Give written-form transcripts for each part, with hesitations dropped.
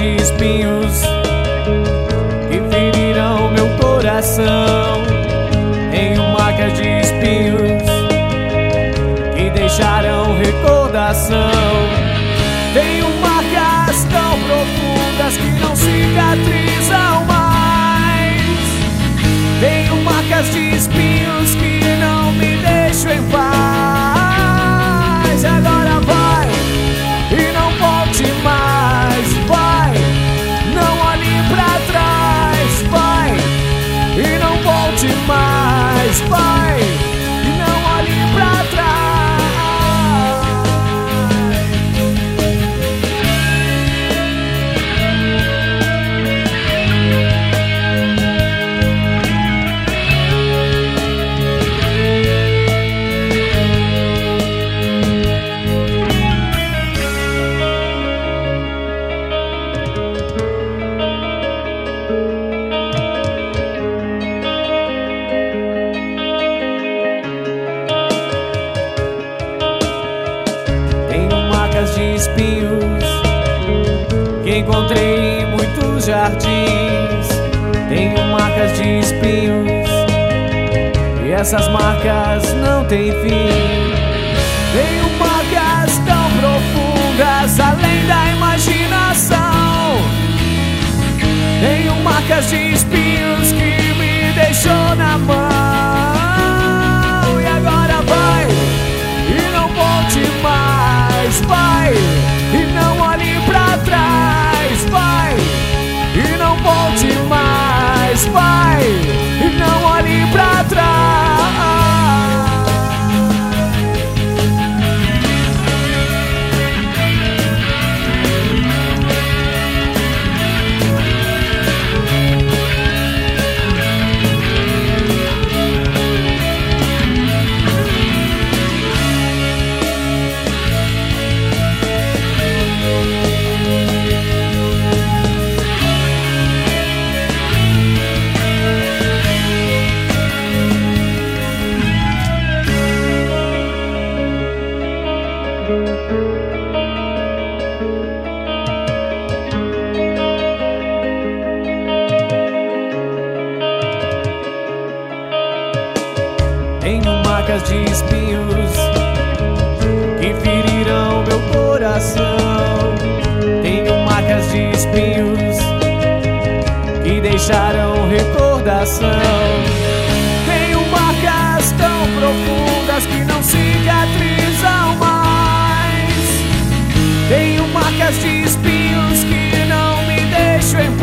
de espinhos que ferirão meu coração. Tenho marcas de espinhos que deixarão recordação. Tenho marcas tão profundas que não cicatrizam mais. Tenho marcas de espinhos que não me deixam em paz. Agora vai e não volte mais. Vai, não olhe pra trás. Vai e não volte mais. Vai e não olhe pra trás. De espinhos que encontrei em muitos jardins. Tenho marcas de espinhos e essas marcas não têm fim. Tenho marcas tão profundas além da imaginação. Tenho marcas de espinhos que me deixou na mão. E agora vai e não volte mais. Vai e não olhe pra trás. Vai e não volte mais. Vai e não olhe pra trás. Tenho marcas de espinhos que ferirão meu coração. Tenho marcas de espinhos que deixarão recordação. Tenho marcas tão profundas que não cicatrizam mais. Tenho marcas de espinhos que não me deixam em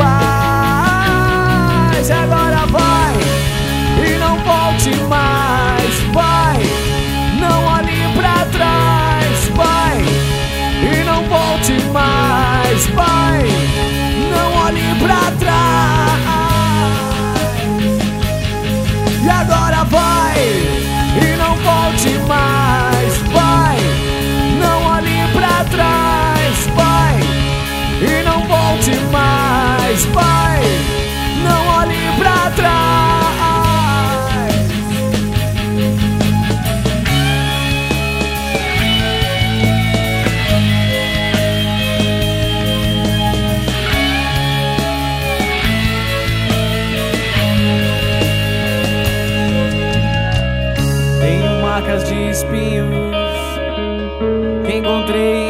paz. Agora vai e não volte mais. Vai, não olhe pra trás. Vai e não volte mais. Vai, não olhe pra trás. E agora vai e não volte mais. Vai, não olhe pra trás. Vai e não volte mais. Vai, não olhe pra trás. Marcas de espinhos que encontrei